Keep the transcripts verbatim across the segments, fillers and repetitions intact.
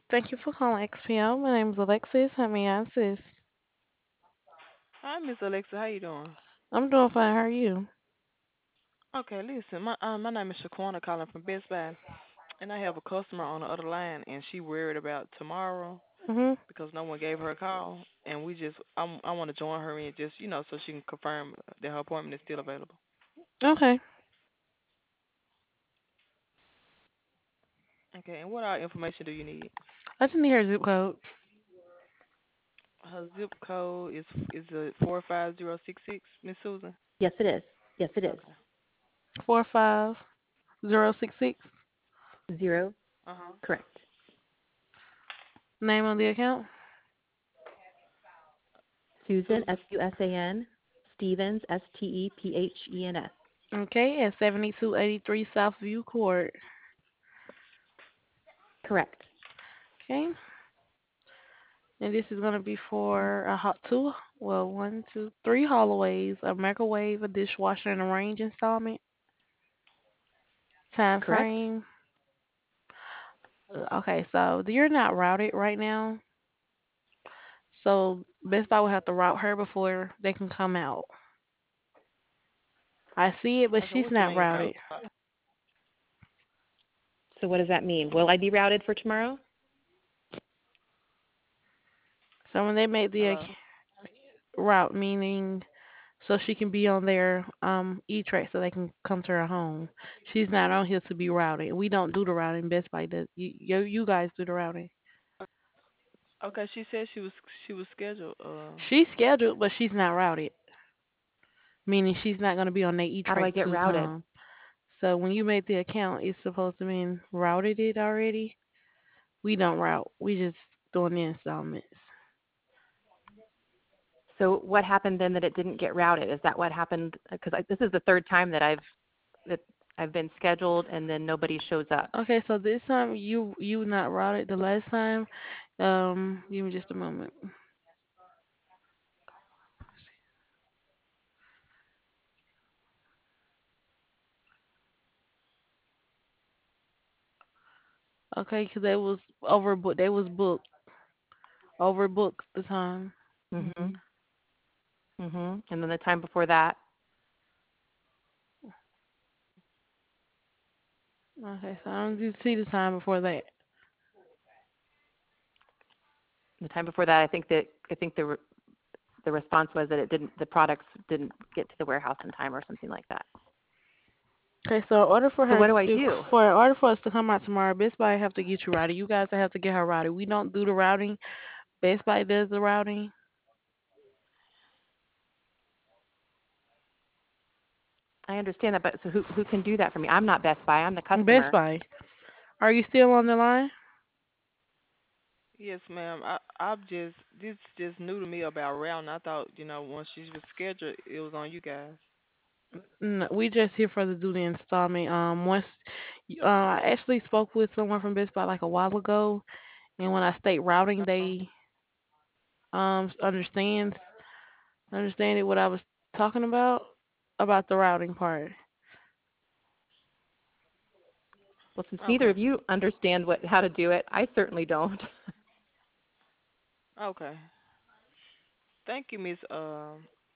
Thank you for calling X P O. My name is Alexis. How may I assist? Hi, Miss Alexa. How you doing? I'm doing fine. How are you? Okay, listen. My uh, my name is Shaquana calling from Best Buy, and I have a customer on the other line, and she worried about tomorrow Mhm. because no one gave her a call, and we just I I want to join her in just you know so she can confirm that her appointment is still available. Okay. Okay, and what all information do you need? I just need her zip code. Her zip code is is a four five zero six six, Miss Susan. Yes, it is. Yes, it is. Okay. Four five zero six six. Zero. Uh huh. Correct. Name on the account. Susan, Susan. S U S A N. Stevens, S T E P H E N S. Okay, at seventy-two eighty-three Southview Court. Correct. Okay. And this is gonna be for a hot two, well, one, two, three Holloways, a microwave, a dishwasher, and a range installment. Time Correct. frame. Okay, so you're not routed right now, so Best Buy will have to route her before they can come out. I see it, but Okay, she's what you not mean route? routed. So what does that mean? Will I be routed for tomorrow? So when they make the Hello. ac- route, meaning so she can be on their um E-Track so they can come to her home. She's not on here to be routed. We don't do the routing. Best Buy does. You you, you guys do the routing. Okay, she said she was she was scheduled. Uh. She's scheduled, but she's not routed, meaning she's not gonna be on their How do I E-Track get to routed? come. So when you make the account, it's supposed to mean routed it already. We don't route. We just doing the installments. So what happened then that it didn't get routed? Is that what happened? Because this is the third time that I've that I've been scheduled and then nobody shows up. Okay, so this time you you not routed the last time. Um, give me just a moment. Okay, 'cause they was overbooked. They was booked, overbooked the time. Mhm. Mhm. And then the time before that, Okay, so I don't see the time before that. the time before that, I think that I think the re- the response was that it didn't the products didn't get to the warehouse in time or something like that. Okay, so in order for So her what do I to do? for in order for us to come out tomorrow, Best Buy have to get you routed. You guys have to get her routed. We don't do the routing. Best Buy does the routing. I understand that, but so who who can do that for me? I'm not Best Buy. I'm the Best customer. Buy. Are you still on the line? Yes, ma'am. I I've just this just new to me about routing. I thought you know once she was scheduled, it was on you guys. No, we just here for the do the installment. Um, once uh, I actually spoke with someone from Best Buy like a while ago, and when I state routing, Uh-huh. they um understands understanding what I was talking about about the routing part. Well, since neither Okay. of you understand what how to do it, I certainly don't. Okay. Thank you, Miss. Uh,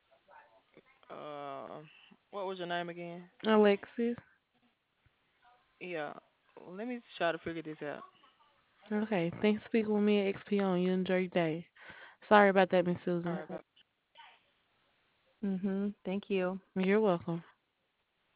uh, what was your name again? Alexis. Yeah. Well, let me try to figure this out. Okay, thanks for speaking with me at X P O. You enjoy your day. Sorry about that, Miss All Susan. right. Bye. Mhm. Thank you. You're welcome.